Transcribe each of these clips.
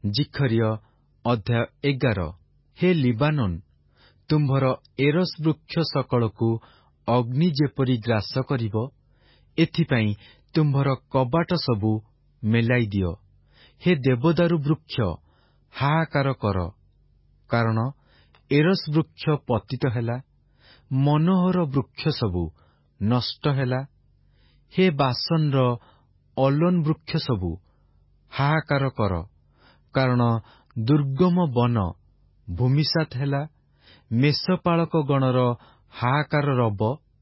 ଜିଖରିୟ ଅଧ୍ୟାୟ 11। ହେ ଲିବାନୋନ, ତୁମ୍ଭର ଏରସ୍ ବୃକ୍ଷ ସକଳକୁ ଅଗ୍ନି ଯେପରି ଗ୍ରାସ କରିବ, ଏଥିପାଇଁ ତୁମ୍ଭର କବାଟ ସବୁ ମେଲାଇ ଦିଅ। ହେ ଦେବଦାରୁ ବୃକ୍ଷ, ହାହାକାର କର, କାରଣ ଏରସ୍ ବୃକ୍ଷ ପତିତ ହେଲା, ମନୋହର ବୃକ୍ଷ ସବୁ ନଷ୍ଟ ହେଲା। ହେ ବାସନର ଅଲୋନ ବୃକ୍ଷ ସବୁ, ହାହାକାର କର, କାରଣ ଦୁର୍ଗମ ବନ ଭୂମିସାତ୍ ହେଲା। ମେଷପାଳକ ଗଣର ହାହାକାର ରବ,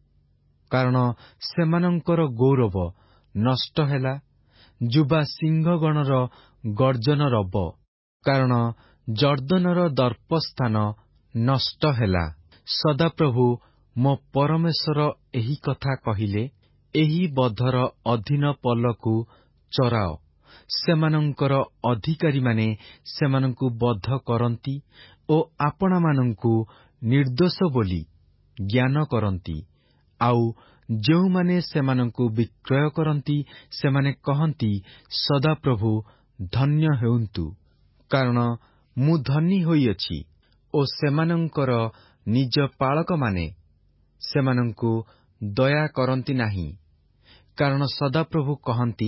କାରଣ ସେମାନଙ୍କର ଗୌରବ ନଷ୍ଟ ହେଲା। ଯୁବା ସିଂହଗଣର ଗର୍ଜନ ରବ, କାରଣ ଜର୍ଦ୍ଦନର ଦର୍ପସ୍ଥାନ ନଷ୍ଟ ହେଲା। ସଦାପ୍ରଭୁ ମୋ ପରମେଶ୍ୱର ଏହି କଥା କହିଲେ, ଏହି ବଧର ଅଧୀନ ପଲକୁ ଚରାଅ। ସେମାନଙ୍କର ଅଧିକାରୀମାନେ ସେମାନଙ୍କୁ ବଧ କରନ୍ତି ଓ ଆପଣାମାନଙ୍କୁ ନିର୍ଦ୍ଦୋଷ ବୋଲି ଜ୍ଞାନ କରନ୍ତି। ଆଉ ଯେଉଁମାନେ ସେମାନଙ୍କୁ ବିକ୍ରୟ କରନ୍ତି, ସେମାନେ କହନ୍ତି, ସଦାପ୍ରଭୁ ଧନ୍ୟ ହେଉନ୍ତୁ, କାରଣ ମୁଁ ଧନୀ ହୋଇଅଛି। ଓ ସେମାନଙ୍କର ନିଜ ପାଳକମାନେ ସେମାନଙ୍କୁ ଦୟା କରନ୍ତି ନାହିଁ, କାରଣ ସଦାପ୍ରଭୁ କହନ୍ତି,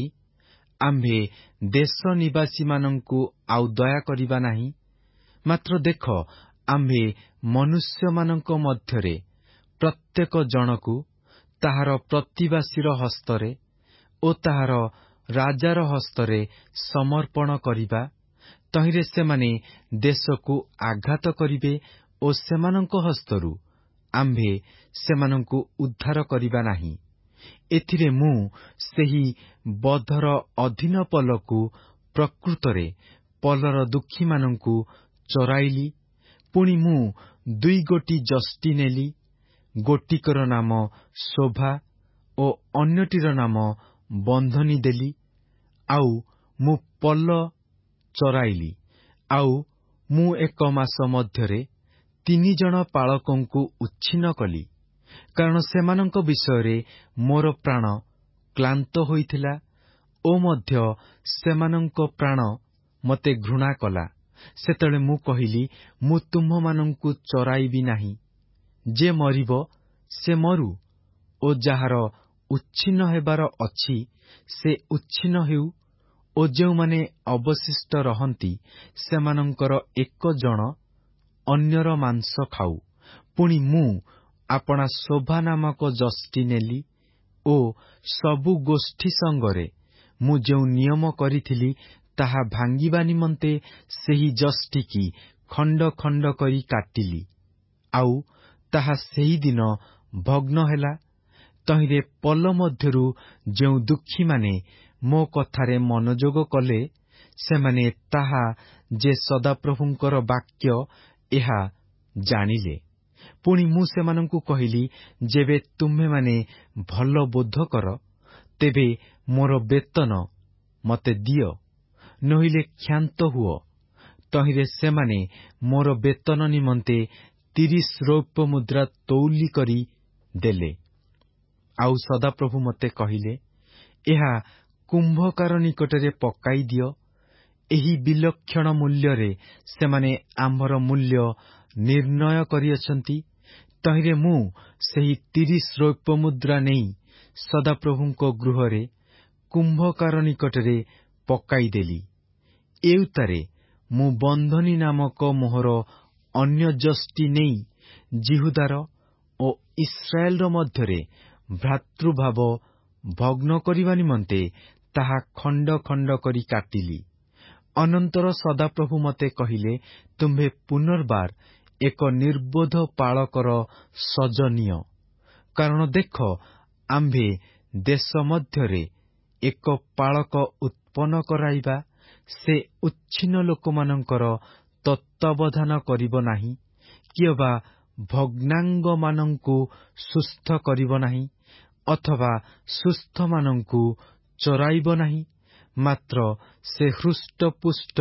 ଆମ୍ଭେ ଦେଶ ନିବାସୀମାନଙ୍କୁ ଆଉ ଦୟା କରିବା ନାହିଁ। ମାତ୍ର ଦେଖ, ଆମ୍ଭେ ମନୁଷ୍ୟମାନଙ୍କ ମଧ୍ୟରେ ପ୍ରତ୍ୟେକ ଜଣକୁ ତାହାର ପ୍ରତିବାସୀର ହସ୍ତରେ ଓ ତାହାର ରାଜାର ହସ୍ତରେ ସମର୍ପଣ କରିବା। ତହିଁରେ ସେମାନେ ଦେଶକୁ ଆଘାତ କରିବେ ଓ ସେମାନଙ୍କ ହସ୍ତରୁ ଆମ୍ଭେ ସେମାନଙ୍କୁ ଉଦ୍ଧାର କରିବା ନାହିଁ। ଏଥିରେ ମୁଁ ସେହି ବଧର ଅଧୀନ ପଲକୁ ପ୍ରକୃତରେ ପଲର ଦୁଃଖୀମାନଙ୍କୁ ଚରାଇଲି। ପୁଣି ମୁଁ 2 ଗୋଟି ଯଷ୍ଟି ନେଲି, ଗୋଟିକର ନାମ ଶୋଭା ଓ ଅନ୍ୟଟିର ନାମ ବନ୍ଧନୀ ଦେଲି। ଆଉ ମୁଁ ପଲ ଚରାଇଲି। ଆଉ ମୁଁ 1 ମାସ ମଧ୍ୟରେ 3 ଜଣ ପାଳକଙ୍କୁ ଉଚ୍ଛିନ୍ନ କଲି, କାରଣ ସେମାନଙ୍କ ବିଷୟରେ ମୋର ପ୍ରାଣ କ୍ଳାନ୍ତ ହୋଇଥିଲା ଓ ମଧ୍ୟ ସେମାନଙ୍କ ପ୍ରାଣ ମୋତେ ଘୃଣା କଲା। ସେତେବେଳେ ମୁଁ କହିଲି, ମୁଁ ତୁମ୍ଭମାନଙ୍କୁ ଚରାଇବି ନାହିଁ। ଯେ ମରିବ ସେ ମରୁ, ଓ ଯାହାର ଉଚ୍ଛିନ୍ନ ହେବାର ଅଛି ସେ ଉଚ୍ଛିନ୍ନ ହେଉ, ଓ ଯେଉଁମାନେ ଅବଶିଷ୍ଟ ରହନ୍ତି ସେମାନଙ୍କର 1 ଜଣ ଅନ୍ୟର ମାଂସ ଖାଉ। ପୁଣି ମୁଁ ଆପଣା ଶୋଭା ନାମକ ଯଷ୍ଟି ନେଲି ଓ ସବୁ ଗୋଷ୍ଠୀ ସଙ୍ଗରେ ମୁଁ ଯେଉଁ ନିୟମ କରିଥିଲି ତାହା ଭାଙ୍ଗିବା ନିମନ୍ତେ ସେହି ଯଷ୍ଟିକି ଖଣ୍ଡ ଖଣ୍ଡ କରି କାଟିଲି। ଆଉ ତାହା ସେହିଦିନ ଭଗ୍ନ ହେଲା। ତହିଁରେ ପଲ ମଧ୍ୟରୁ ଯେଉଁ ଦୁଃଖୀମାନେ ମୋ କଥାରେ ମନୋଯୋଗ କଲେ, ସେମାନେ ତାହା ଯେ ସଦାପ୍ରଭୁଙ୍କର ବାକ୍ୟ ଏହା ଜାଣିଲେ। ପୁଣି ମୁଁ ସେମାନଙ୍କୁ କହିଲି, ଯେବେ ତୁମ୍ଭେମାନେ ଭଲ ବୋଧ କର, ତେବେ ମୋର ବେତନ ମୋତେ ଦିଅ, ନୋହିଲେ କ୍ଷାନ୍ତ ହୁଅ। ତହିଁରେ ସେମାନେ ମୋର ବେତନ ନିମନ୍ତେ 30 ରୌପ୍ୟ ମୁଦ୍ରା ତଉଲି କରି ଦେଲେ। ଆଉ ସଦାପ୍ରଭୁ ମୋତେ କହିଲେ, ଏହା କୁମ୍ଭକାର ନିକଟରେ ପକାଇ ଦିଅ। ଏହି ବିଲକ୍ଷଣ ମୂଲ୍ୟରେ ସେମାନେ ଆମ୍ଭର ମୂଲ୍ୟ ନିର୍ଣ୍ଣୟ କରିଅଛନ୍ତି। ତହିଁରେ ମୁଁ ସେହି 30 ରୌପ୍ୟ ମୁଦ୍ରା ନେଇ ସଦାପ୍ରଭୁଙ୍କ ଗୃହରେ କୁମ୍ଭକାର ନିକଟରେ ପକାଇଦେଲି। ଏଉତାରେ ମୁଁ ବନ୍ଧନୀ ନାମକ ମୋହର ଅନ୍ୟ ଯଷ୍ଟି ନେଇ ଯିହୁଦାର ଓ ଇସ୍ରାଏଲର ମଧ୍ୟରେ ଭ୍ରାତୃଭାବ ଭଗ୍ନ କରିବା ନିମନ୍ତେ ତାହା ଖଣ୍ଡ ଖଣ୍ଡ କରି କାଟିଲି। ଅନନ୍ତର ସଦାପ୍ରଭୁ ମୋତେ କହିଲେ, ତୁମ୍ଭେ ପୁନର୍ବାର 1 ନିର୍ବୋଧ ପାଳକର ସଜ ନିଅ। କାରଣ ଦେଖ, ଆମ୍ଭେ ଦେଶ ମଧ୍ୟରେ 1 ପାଳକ ଉତ୍ପନ୍ନ କରାଇବା। ସେ ଉଚ୍ଛିନ୍ନ ଲୋକମାନଙ୍କର ତତ୍ତ୍ୱାବଧାନ କରିବ ନାହିଁ, କିଏବା ଭଗ୍ନାଙ୍ଗମାନଙ୍କୁ ସୁସ୍ଥ କରିବ ନାହିଁ, ଅଥବା ସୁସ୍ଥମାନଙ୍କୁ ଚରାଇବ ନାହିଁ। ମାତ୍ର ସେ ହୃଷ୍ଟପୁଷ୍ଟ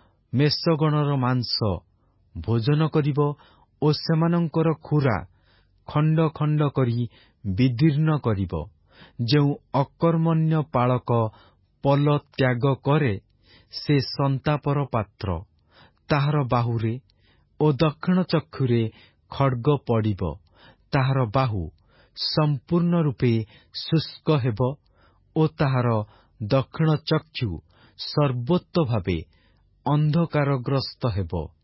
ମେଷଗଣର ମାଂସ ଭୋଜନ କରିବ ଓ ସେମାନଙ୍କର ଖୁରା ଖଣ୍ଡ ଖଣ୍ଡ କରି ବିଦୀର୍ଣ୍ଣ କରିବ। ଯେଉଁ ଅକର୍ମଣ୍ୟ ପାଳକ ପଲ ତ୍ୟାଗ କରେ, ସେ ସନ୍ତାପର ପାତ୍ର। ତାହାର ବାହୁରେ ଓ ଦକ୍ଷିଣ ଚକ୍ଷୁରେ ଖଡ୍ଗ ପଡ଼ିବ। ତାହାର ବାହୁ ସମ୍ପୂର୍ଣ୍ଣ ରୂପେ ଶୁଷ୍କ ହେବ ଓ ତାହାର ଦକ୍ଷିଣ ଚକ୍ଷୁ ସର୍ବୋତଭାବେ ଅନ୍ଧକାରଗ୍ରସ୍ତ ହେବ।